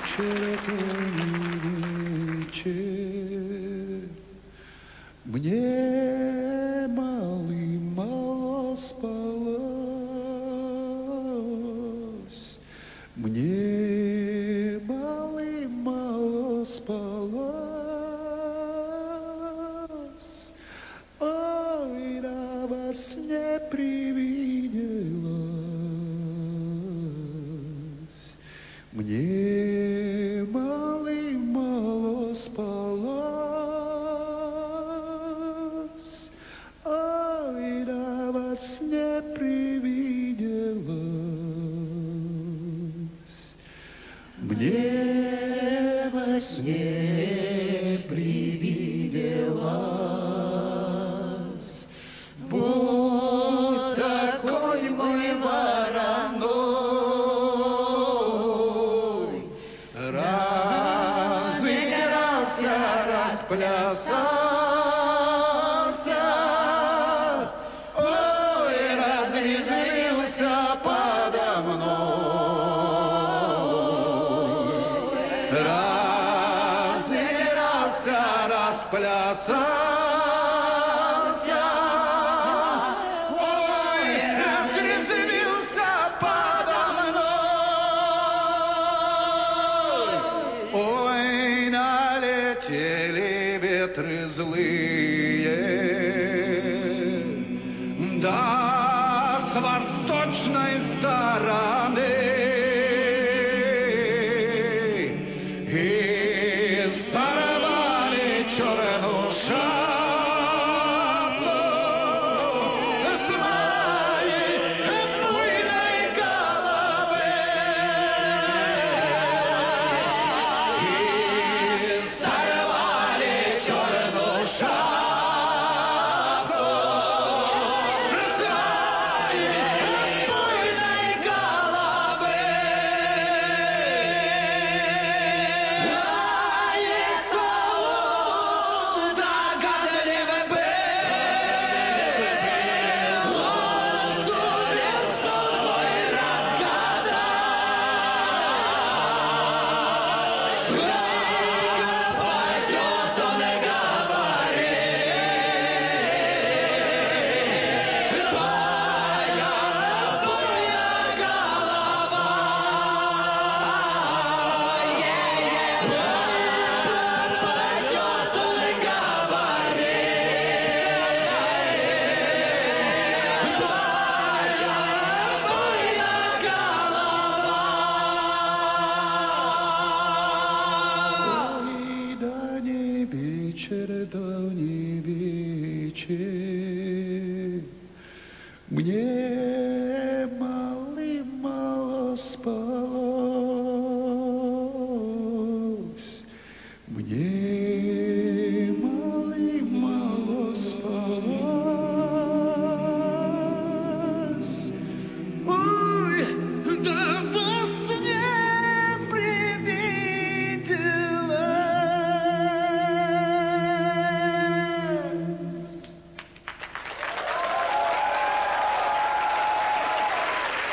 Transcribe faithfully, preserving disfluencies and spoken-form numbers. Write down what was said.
вечер, то не вечер. Мне малым мало спалось, мне малым мало спалось. Ой, да во сне привиделось, мне малым мало спалось. Ой, да во сне привиделось, мне во сне привиделось, будь такой мой вороной, разыгрался, расплясался, ой, разрезвился подо мной, разыгрался, расплясался, ой, разрезвился подо мной. Ой, налетели ветры злые, да с восточной стороны, и сорвали черную шапку с моей буйной головы, и сорвали черную шапку с моей буйной головы. Вечер, да не вечер, мне